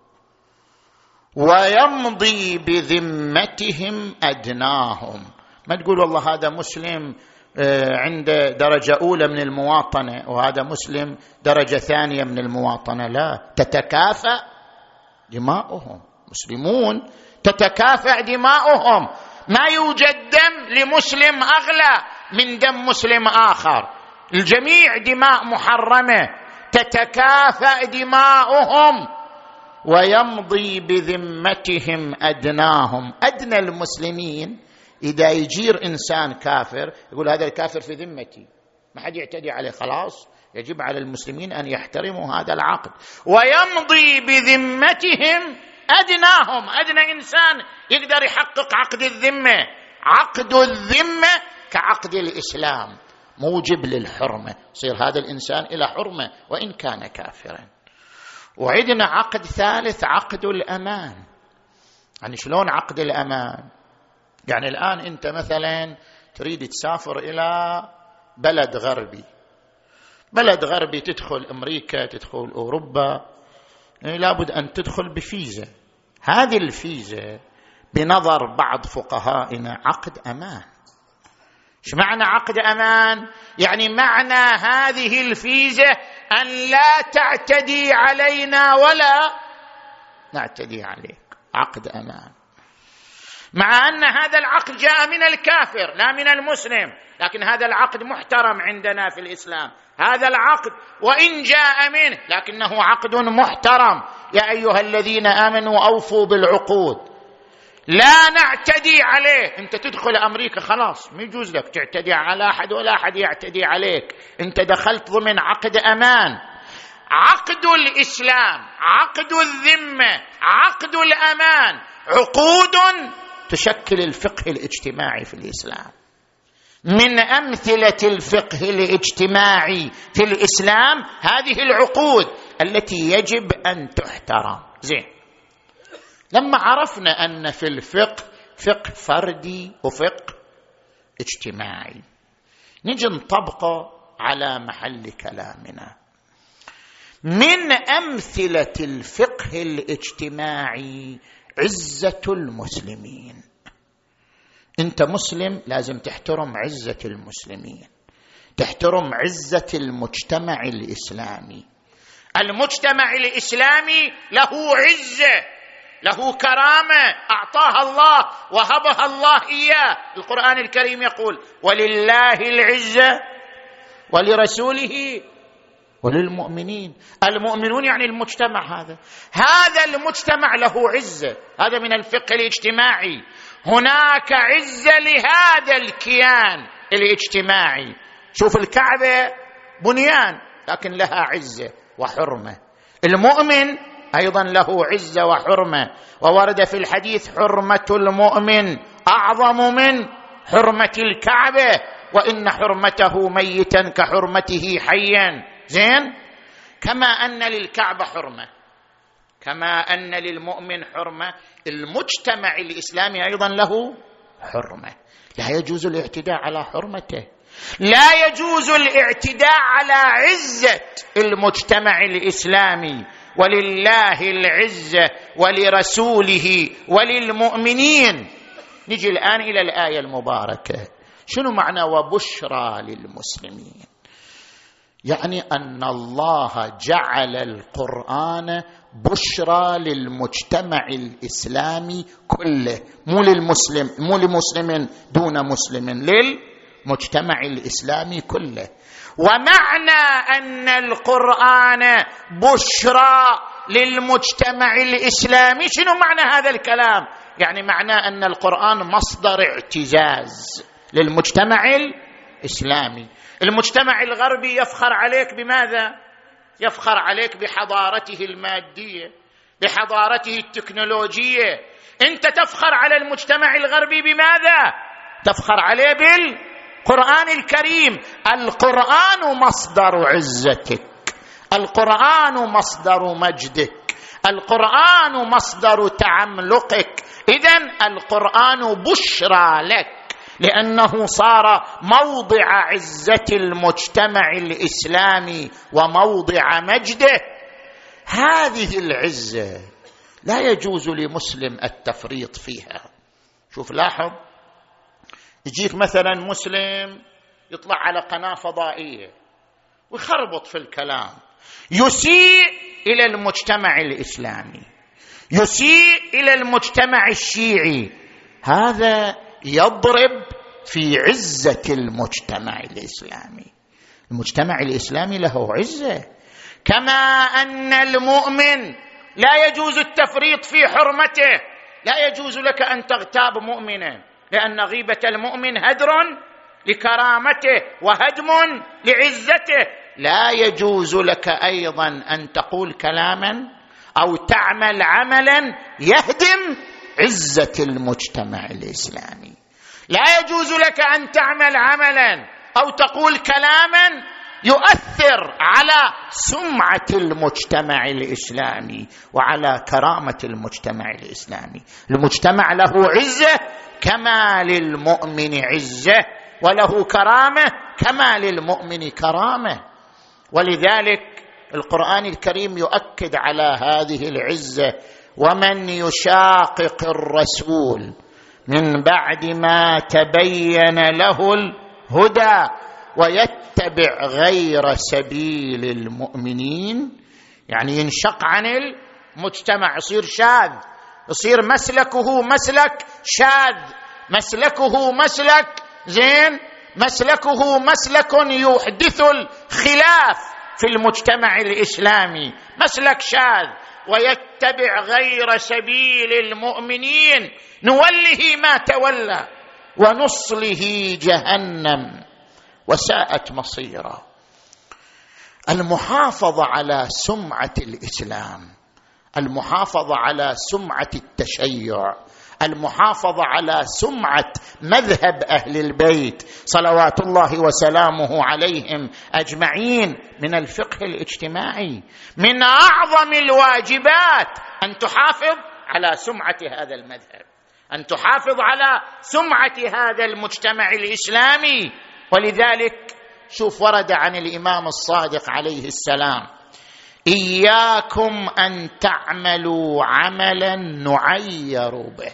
ويمضي بذمتهم أدناهم. ما تقول والله هذا مسلم عند درجة أولى من المواطنة وهذا مسلم درجة ثانية من المواطنة، لا، تتكافأ دماؤهم. مسلمون تتكافأ دماؤهم، ما يوجد دم لمسلم أغلى من دم مسلم آخر، الجميع دماء محرمة، تتكافأ دماؤهم ويمضي بذمتهم أدناهم. أدنى المسلمين إذا يجير إنسان كافر يقول هذا الكافر في ذمتي، ما حد يعتدي عليه، خلاص يجب على المسلمين أن يحترموا هذا العقد. ويمضي بذمتهم أدناهم، أدنى إنسان يقدر يحقق عقد الذمة. عقد الذمة كعقد الإسلام موجب للحرمة، يصير هذا الإنسان إلى حرمة وإن كان كافرا. وعندنا عقد ثالث، عقد الأمان. يعني شلون عقد الأمان؟ يعني الآن أنت مثلا تريد تسافر إلى بلد غربي، بلد غربي، تدخل أمريكا، تدخل أوروبا، لابد أن تدخل بفيزا. هذه الفيزا بنظر بعض فقهائنا عقد أمان. ايش معنى عقد أمان؟ يعني معنى هذه الفيزا أن لا تعتدي علينا ولا نعتدي عليك، عقد أمان. مع أن هذا العقد جاء من الكافر لا من المسلم، لكن هذا العقد محترم عندنا في الإسلام. هذا العقد وإن جاء منه لكنه عقد محترم. يا أيها الذين آمنوا أوفوا بالعقود، لا نعتدي عليه. أنت تدخل أمريكا خلاص ما يجوز لك تعتدي على أحد ولا أحد يعتدي عليك، أنت دخلت ضمن عقد أمان. عقد الإسلام، عقد الذمة، عقد الأمان، عقود تشكل الفقه الاجتماعي في الإسلام. من أمثلة الفقه الاجتماعي في الإسلام هذه العقود التي يجب أن تحترم. زين، لما عرفنا أن في الفقه فقه فردي وفقه اجتماعي، نجي نطبقه على محل كلامنا. من أمثلة الفقه الاجتماعي عزة المسلمين. أنت مسلم لازم تحترم عزة المسلمين، تحترم عزة المجتمع الإسلامي. المجتمع الإسلامي له عزة، له كرامة أعطاها الله وهبها الله إياه. القرآن الكريم يقول ولله العزة ولرسوله وللمؤمنين. المؤمنون يعني المجتمع، هذا المجتمع له عزة. هذا من الفقه الاجتماعي. هناك عزة لهذا الكيان الاجتماعي. شوف الكعبة بنيان لكن لها عزة وحرمة. المؤمن أيضا له عزة وحرمة، وورد في الحديث حرمة المؤمن أعظم من حرمة الكعبة، وإن حرمته ميتا كحرمته حيا. زين، كما أن للكعبة حرمة، كما أن للمؤمن حرمة، المجتمع الإسلامي أيضا له حرمة. لا يجوز الاعتداء على حرمته، لا يجوز الاعتداء على عزة المجتمع الإسلامي. ولله العزة ولرسوله وللمؤمنين. نجي الآن إلى الآية المباركة. شنو معنى وبشرى للمسلمين؟ يعني أن الله جعل القرآن بشرى للمجتمع الإسلامي كله، مو للمسلم، مو لمسلم دون مسلم، للمجتمع الإسلامي كله. ومعنى أن القرآن بشرى للمجتمع الإسلامي، شنو معنى هذا الكلام؟ يعني معناه أن القرآن مصدر اعتزاز للمجتمع الإسلامي. المجتمع الغربي يفخر عليك بماذا؟ يفخر عليك بحضارته المادية، بحضارته التكنولوجية. أنت تفخر على المجتمع الغربي بماذا؟ تفخر عليه بالقرآن الكريم. القرآن مصدر عزتك، القرآن مصدر مجدك، القرآن مصدر تعملقك. إذن القرآن بشرى لك لأنه صار موضع عزة المجتمع الإسلامي وموضع مجده. هذه العزة لا يجوز لمسلم التفريط فيها. شوف لاحظ، يجيك مثلا مسلم يطلع على قناة فضائية ويخربط في الكلام، يسيء إلى المجتمع الإسلامي، يسيء إلى المجتمع الشيعي، هذا يضرب في عزة المجتمع الإسلامي. المجتمع الإسلامي له عزة، كما أن المؤمن لا يجوز التفريط في حرمته. لا يجوز لك أن تغتاب مؤمنا، لأن غيبة المؤمن هدر لكرامته وهدم لعزته. لا يجوز لك أيضا أن تقول كلاما أو تعمل عملا يهدم عزة المجتمع الإسلامي. لا يجوز لك أن تعمل عملا أو تقول كلاما يؤثر على سمعة المجتمع الإسلامي وعلى كرامة المجتمع الإسلامي. المجتمع له عزة كما للمؤمن عزة، وله كرامة كما للمؤمن كرامة. ولذلك القرآن الكريم يؤكد على هذه العزة: ومن يشاقق الرسول من بعد ما تبين له الهدى ويتبع غير سبيل المؤمنين، يعني ينشق عن المجتمع، يصير شاذ، يصير مسلكه مسلك شاذ، مسلكه مسلك زين، مسلكه مسلك يحدث الخلاف في المجتمع الإسلامي، مسلك شاذ. ويتبع غير سبيل المؤمنين نوله ما تولى ونصله جهنم وساءت مصيرا. المحافظة على سمعة الإسلام، المحافظة على سمعة التشيع، المحافظة على سمعة مذهب أهل البيت صلوات الله وسلامه عليهم أجمعين من الفقه الاجتماعي. من أعظم الواجبات أن تحافظ على سمعة هذا المذهب، أن تحافظ على سمعة هذا المجتمع الإسلامي. ولذلك شوف ورد عن الإمام الصادق عليه السلام: إياكم أن تعملوا عملا نعير به.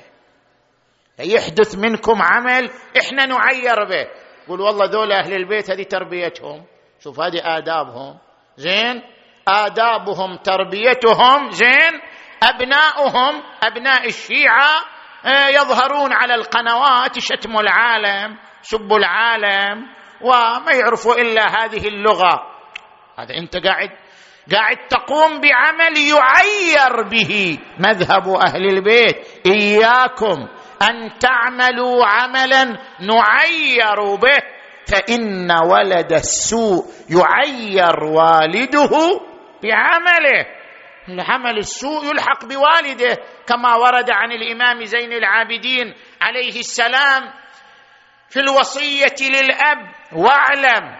يحدث منكم عمل إحنا نعير به، قول والله ذول أهل البيت هذه تربيتهم، شوف هذه آدابهم زين، آدابهم تربيتهم زين. أبناؤهم أبناء الشيعة يظهرون على القنوات يشتموا العالم، سبوا العالم، وما يعرفوا إلا هذه اللغة. هذا أنت قاعد تقوم بعمل يعير به مذهب أهل البيت. إياكم أن تعملوا عملا نعير به، فإن ولد السوء يعير والده بعمله. العمل السوء يلحق بوالده، كما ورد عن الإمام زين العابدين عليه السلام في الوصية للأب: واعلم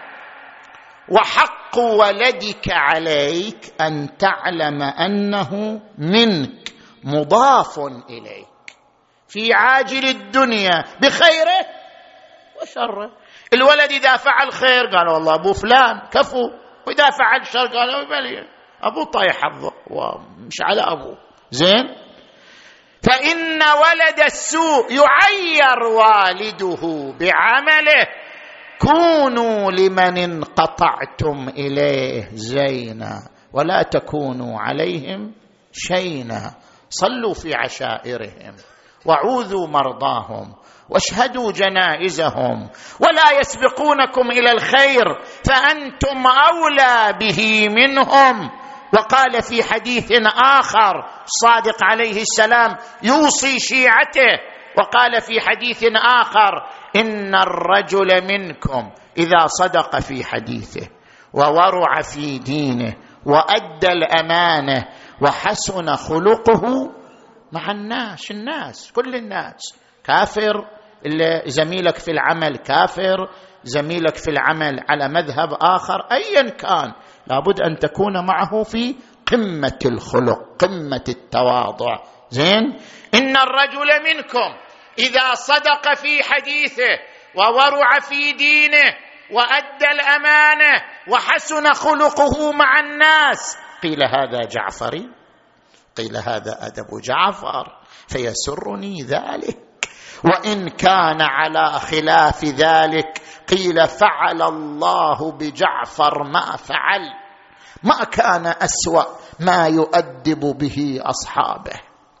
وحق ولدك عليك أن تعلم أنه منك مضاف إليك في عاجل الدنيا بخيره وشره. الولد إذا فعل خير قال والله أبو فلان كفو، وإذا فعل شر قال بلي أبو طايح حظه ومش على أبوه زين. فإن ولد السوء يعير والده بعمله. كونوا لمن انقطعتم إليه زينا ولا تكونوا عليهم شينا. صلوا في عشائرهم وعوذوا مرضاهم واشهدوا جنائزهم، ولا يسبقونكم إلى الخير فأنتم أولى به منهم. وقال في حديث آخر صادق عليه السلام يوصي شيعته، وقال في حديث آخر: إن الرجل منكم إذا صدق في حديثه وورع في دينه وأدى الأمانة وحسن خلقه مع الناس كل الناس. كافر اللي زميلك في العمل كافر، زميلك في العمل على مذهب آخر أيا كان، لابد أن تكون معه في قمة الخلق، قمة التواضع. زين، إن الرجل منكم إذا صدق في حديثه وورع في دينه وأدى الأمانة وحسن خلقه مع الناس، قيل هذا جعفري، قيل هذا أدب جعفر، فيسرني ذلك. وإن كان على خلاف ذلك قيل فعل الله بجعفر ما فعل، ما كان أسوأ ما يؤدب به أصحابه.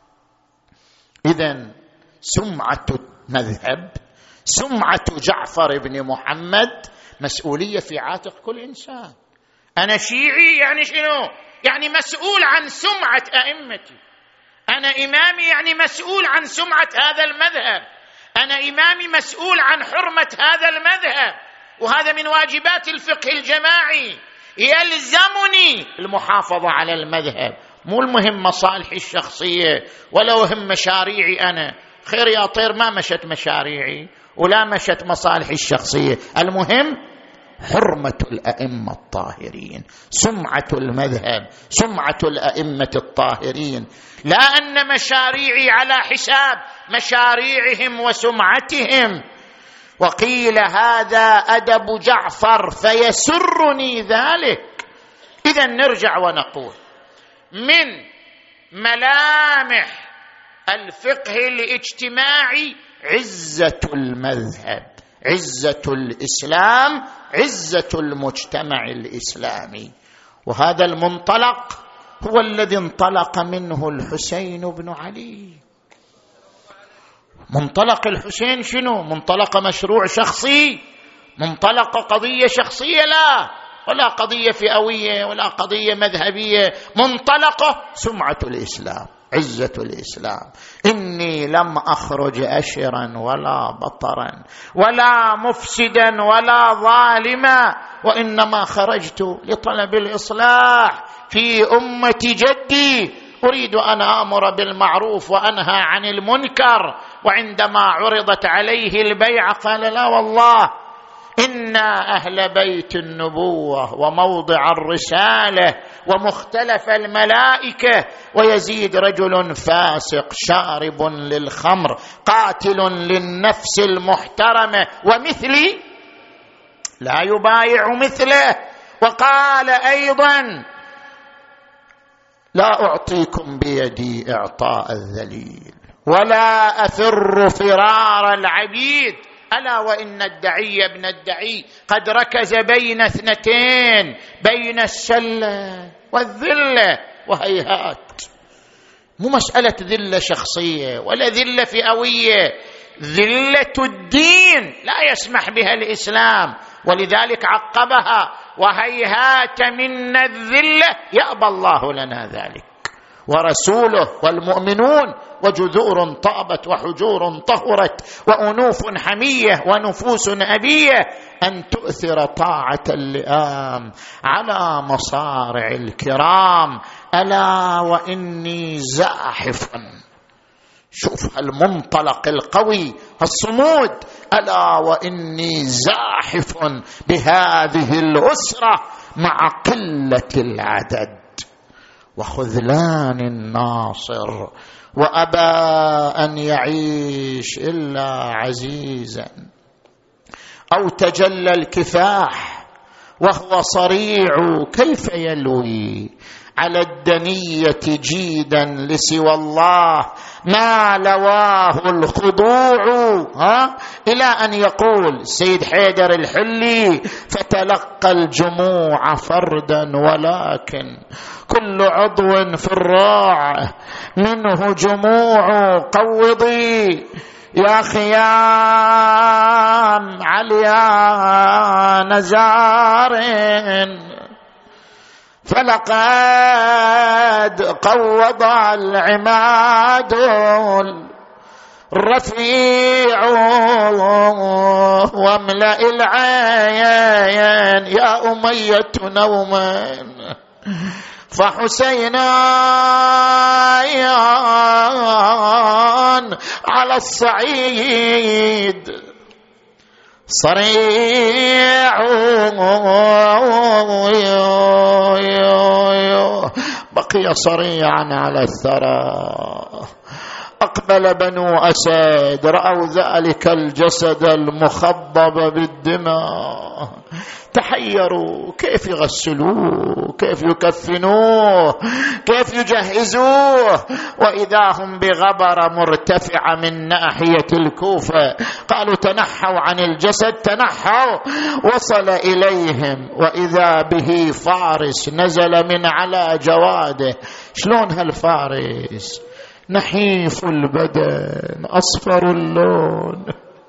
إذن سمعة المذهب، سمعة جعفر بن محمد مسؤولية في عاتق كل إنسان. أنا شيعي يعني شنو؟ يعني مسؤول عن سمعة أئمتي. أنا إمامي يعني مسؤول عن سمعة هذا المذهب. أنا إمامي مسؤول عن حرمة هذا المذهب، وهذا من واجبات الفقه الجماعي. يلزمني المحافظة على المذهب، مو المهم مصالحي الشخصية ولا وهم مشاريعي أنا. خير يا طير، ما مشت مشاريعي ولا مشت مصالحي الشخصية، المهم حرمة الأئمة الطاهرين، سمعة المذهب، سمعة الأئمة الطاهرين، لا أن مشاريعي على حساب مشاريعهم وسمعتهم. وقيل هذا أدب جعفر فيسرني ذلك. إذا نرجع ونقول من ملامح الفقه الاجتماعي عزة المذهب، عزة الإسلام، عزة المجتمع الإسلامي. وهذا المنطلق هو الذي انطلق منه الحسين بن علي. منطلق الحسين شنو؟ منطلق مشروع شخصي، منطلق قضية شخصية، لا، ولا قضية فئوية ولا قضية مذهبية. منطلقه سمعة الإسلام، عزة الإسلام. إني لم أخرج أشرا ولا بطرا ولا مفسدا ولا ظالما، وإنما خرجت لطلب الإصلاح في أمة جدي، أريد أن آمر بالمعروف وأنهى عن المنكر. وعندما عرضت عليه البيعة قال لا والله، إنا أهل بيت النبوة وموضع الرسالة ومختلف الملائكة، ويزيد رجل فاسق شارب للخمر قاتل للنفس المحترمة ومثلي لا يبايع مثله. وقال أيضا لا أعطيكم بيدي إعطاء الذليل ولا أفر فرار العبيد. ألا وإن الدعي ابن الدعي قد ركز بين اثنتين، بين السلة والذلة، وهيهات مو مسألة ذلة شخصية ولا ذلة فئوية، ذلة الدين لا يسمح بها الإسلام، ولذلك عقبها وهيهات منا الذلة يأبى الله لنا ذلك ورسوله والمؤمنون، وجذور طابت وحجور طهرت وأنوف حمية ونفوس أبية، أن تؤثر طاعة اللئام على مصارع الكرام. ألا وإني زاحف، شوف المنطلق القوي الصمود، ألا وإني زاحف بهذه الأسرة مع قلة العدد وخذلان الناصر، وأبى أن يعيش إلا عزيزا. أو تجلى الكفاح وهو صريع كيف يلوي على الدنية جيدا لسوى الله ما لواه الخضوع. إلى أن يقول سيد حيدر الحلي فتلقى الجموع فردا ولكن كل عضو في الراع منه جموع. قوضي يا خيام عليا نزار فلقد قوض العماد الرفيع واملأ العين يا أمية نوما فحسينا على الصعيد صريع ألقي صريعا على الثرى. أقبل بنو أسد، رأوا ذلك الجسد المخضب بالدماء، تحيروا كيف يغسلوه، كيف يكفنوه، كيف يجهزوه، وإذا هم بغبرة مرتفعة من ناحية الكوفة. قالوا تنحوا عن الجسد، تنحوا. وصل إليهم وإذا به فارس نزل من على جواده. شلون هالفارس؟ نحيف البدن، أصفر اللون،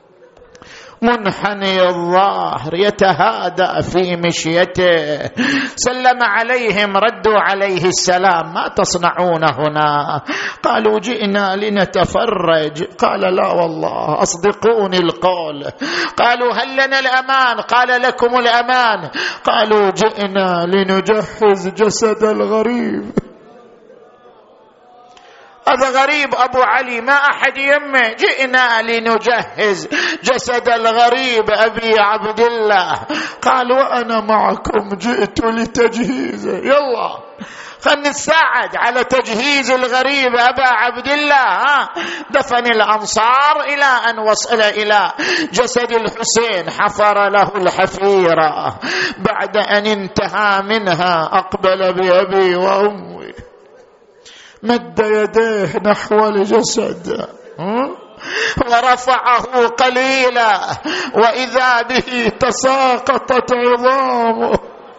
منحني الظهر، يتهادأ في مشيته. سلم عليهم، ردوا عليه السلام: ما تصنعون هنا؟ قالوا جئنا لنتفرج. قال لا والله، أصدقوني القول. قالوا هل لنا الأمان؟ قال لكم الأمان. قالوا جئنا لنجهز جسد الغريب. هذا غريب أبو علي، ما أحد يمه. جئنا لنجهز جسد الغريب أبي عبد الله. قال وأنا معكم، جئت لتجهيزه. يلا خلنا نساعد على تجهيز الغريب أبا عبد الله. دفن الأنصار إلى أن وصل إلى جسد الحسين، حفر له الحفيرة. بعد أن انتهى منها أقبل بأبي وأمي، مد يديه نحو الجسد ورفعه قليلا، وإذا به تساقطت عظامه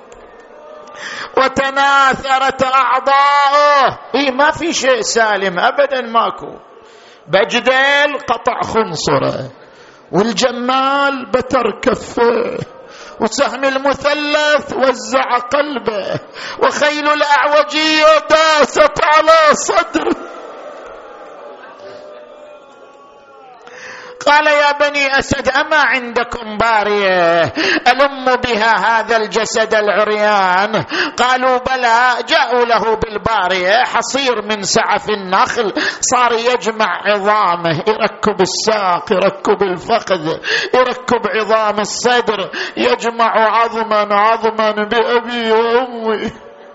وتناثرت أعضاؤه. ما في شيء سالم أبدا، ماكو. بجديل قطع خنصره، والجمال بتر كفه، وسهم المثلث وزع قلبه، وخيل الأعوجية داست على صدره. قال يا بني أسد أما عندكم بارية ألم بها هذا الجسد العريان؟ قالوا بلى. جاءوا له بالبارية، حصير من سعف النخل، صار يجمع عظامه، يركب الساق، يركب الفخذ، يركب عظام الصدر، يجمع عظما عظما بأبي وأمي.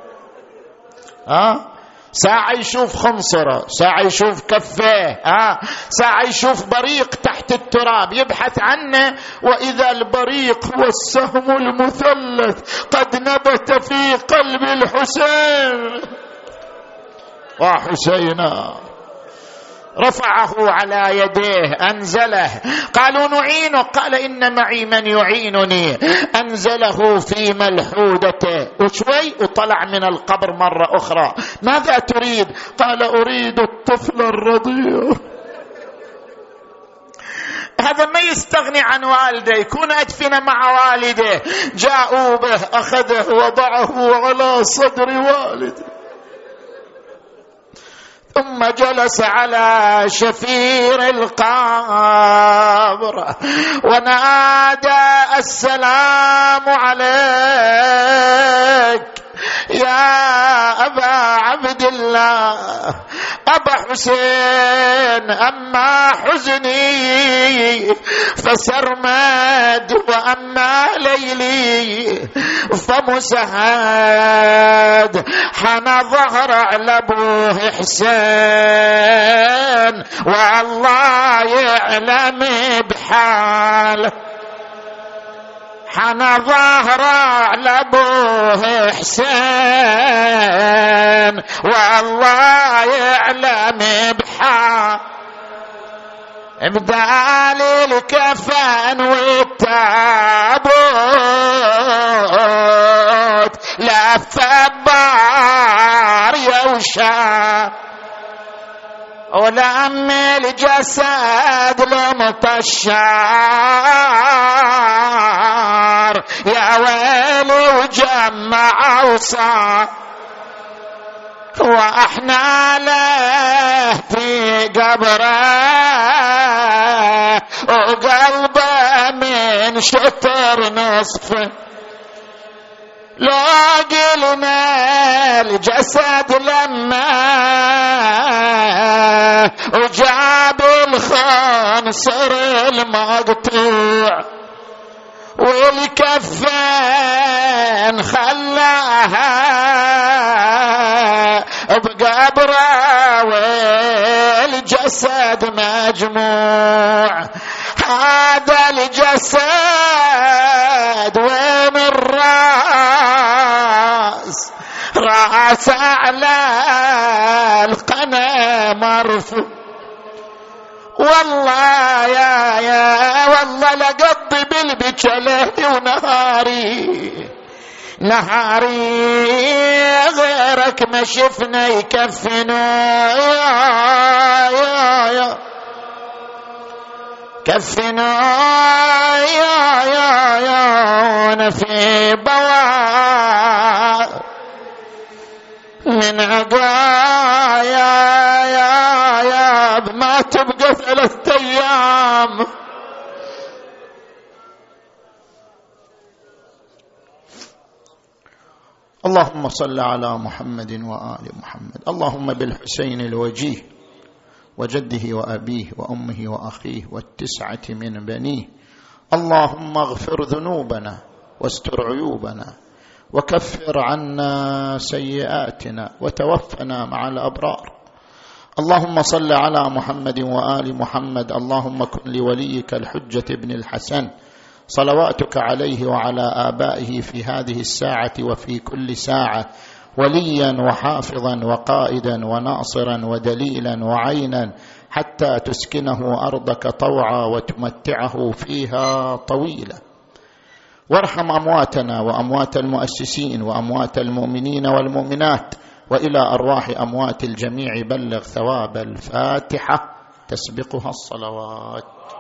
ساعة يشوف خنصره، ساعة يشوف كفه، ساعة يشوف بريق تحت التراب يبحث عنه، وإذا البريق هو السهم المثلث قد نبت في قلب الحسين. وحسينا رفعه على يديه، أنزله. قالوا نعينه. قال إن معي من يعينني. أنزله في ملحودته وشوي وطلع من القبر مرة أخرى. ماذا تريد؟ قال أريد الطفل الرضيع. هذا ما يستغني عن والده، يكون أدفن مع والده. جاءوا به، أخذه وضعه على صدر والده، ثم جلس على شفير القبر ونادى السلام عليك يا أبا عبد الله. أبا حسين أما حزني فسرمد، وأما ليلي فمسهد. حنى ظهر على أبوه حسين والله يعلم بحاله. حنى ظهر على أبوه حسين والله يعلم بحال. بدال الكفن والتابوت لف البار يوشى، ولم الجسد لمطشار يا ويل وجمع وصار. وإحنا له في قبره وقلبه من شطر نصفه. لو قلنا الجسد لما وجاب الخنصر المقطوع والكفين خلاها بقبره والجسد مجموع. هذا الجسد وين الراس؟ راس على القنا مرفوع. والله يا والله لقضي بالبكى ليلي ونهاري غيرك ما شفنا يكفنا يا كفنا يا وانا في بواء من عقايا يا ما تبقى 3 أيام. اللهم صل على محمد وآل محمد. اللهم بالحسين الوجيه وجده وأبيه وأمه وأخيه وال9 من بنيه، اللهم اغفر ذنوبنا واستر عيوبنا وكفر عنا سيئاتنا وتوفنا مع الأبرار. اللهم صل على محمد وآل محمد. اللهم كن لوليك الحجة ابن الحسن صلواتك عليه وعلى آبائه في هذه الساعة وفي كل ساعة وليا وحافظا وقائدا وناصرا ودليلا وعينا حتى تسكنه أرضك طوعا وتمتعه فيها طويلا. وارحم أمواتنا وأموات المؤسسين وأموات المؤمنين والمؤمنات، وإلى أرواح أموات الجميع بلغ ثواب الفاتحة تسبقها الصلوات.